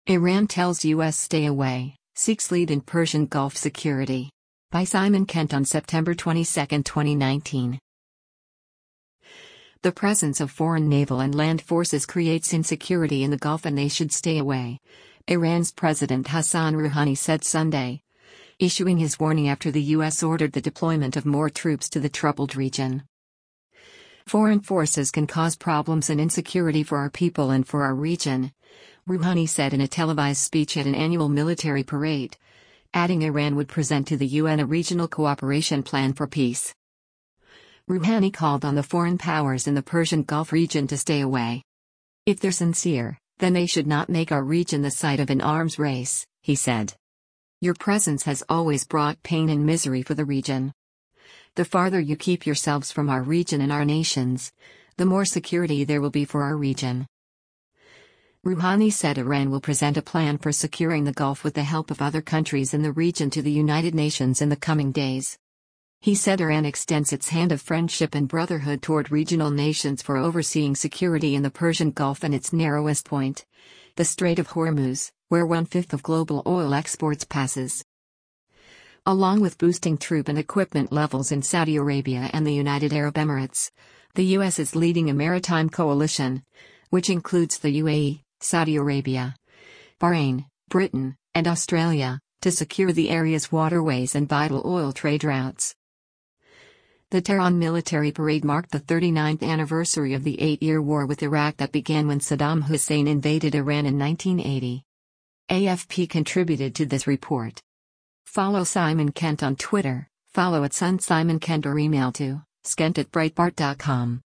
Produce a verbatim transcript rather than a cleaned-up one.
Iran tells U S stay away, seeks lead in Persian Gulf security. By Simon Kent on September twenty-second, twenty nineteen. The presence of foreign naval and land forces creates insecurity in the Gulf and they should stay away, Iran's President Hassan Rouhani said Sunday, issuing his warning after the U S ordered the deployment of more troops to the troubled region. Foreign forces can cause problems and insecurity for our people and for our region, Rouhani said in a televised speech at an annual military parade, adding Iran would present to the U N a regional cooperation plan for peace. Rouhani called on the foreign powers in the Persian Gulf region to stay away. If they're sincere, then they should not make our region the site of an arms race, he said. Your presence has always brought pain and misery for the region. The farther you keep yourselves from our region and our nations, the more security there will be for our region. Rouhani said Iran will present a plan for securing the Gulf with the help of other countries in the region to the United Nations in the coming days. He said Iran extends its hand of friendship and brotherhood toward regional nations for overseeing security in the Persian Gulf and its narrowest point, the Strait of Hormuz, where one-fifth of global oil exports passes. Along with boosting troop and equipment levels in Saudi Arabia and the United Arab Emirates, the U S is leading a maritime coalition, which includes the U A E, Saudi Arabia, Bahrain, Britain, and Australia, to secure the area's waterways and vital oil trade routes. The Tehran military parade marked the thirty-ninth anniversary of the eight-year war with Iraq that began when Saddam Hussein invaded Iran in nineteen eighty. A F P contributed to this report. Follow Simon Kent on Twitter, follow at Sun Simon Kent or email to skent at breitbart dot com.